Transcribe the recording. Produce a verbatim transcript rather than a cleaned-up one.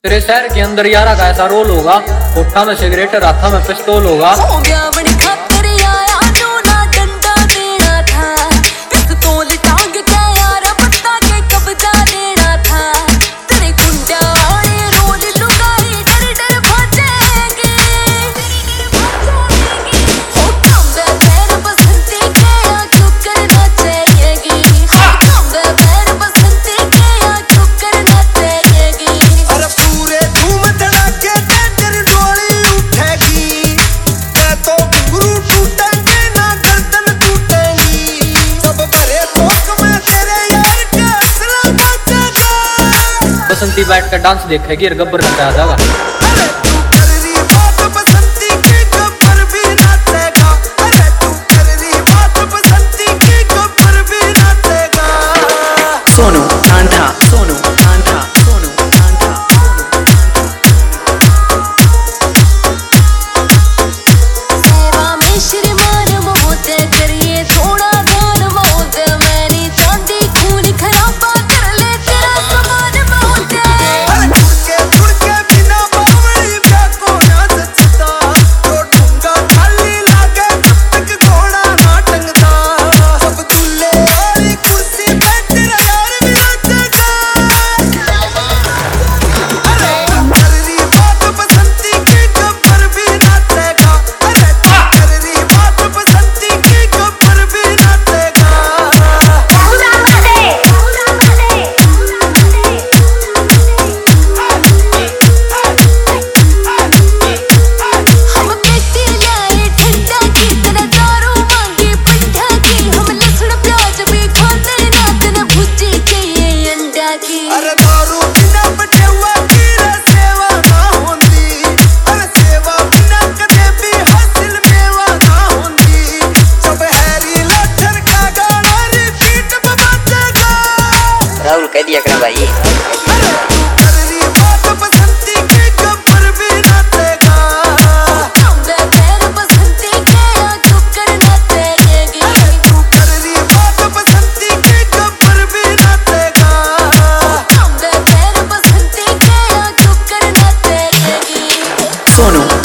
तेरे शहर के अंदर यारा का ऐसा रोल होगा, होठा में सिगरेट और हाथा में पिस्तौल होगा। बसंती बैठ कर डांस देखेगी और गब्बर नचा जाएगा। सोनू कांठा सोनू कांठा सोनू कांठा सेवा में श्रीमान महोदय करिए थोड़ा दान महोदय, मैंने चांदी खून खराबा कर ले तेरा समान महोदय। के के बिना बावली को ना सचता, तो ढूंगा खाली लागे तक घोड़ा ना टंगता। सब दूल्हे वाली कुर्सी पे तेरा यार भी नाचेगा। अरे कर रही बात बसंती की गब्बर भी नाचेगा। अरे कर रही बात बसंती की गब्बर भी नाचेगा। हम पेटी लाए ठंडा की तेरा दारू मांगी पंडा की, हम लहसुन प्याज भी खाते ना तेरा भुजी चाहिए अंडा की। अरे दारू बिना बटेवा की रे सेवा ना होंदी। अरे सेवा बिना कदे भी हासिल मेवा ना होंदी। सब हैरी लठर का गाना रिपीट पे बजेगा। राहुल कह दिया करा भाई। अरे कर रही बात बसंती की गब्बर भी नाचेगा। मैं पैर बसंती के आंखों करना तेरेगी। अरे तू कर रही बात बसंती की गब्बर भी नाचेगा। मैं पैर बसंती के आंखों करना तेरेगी। सोनू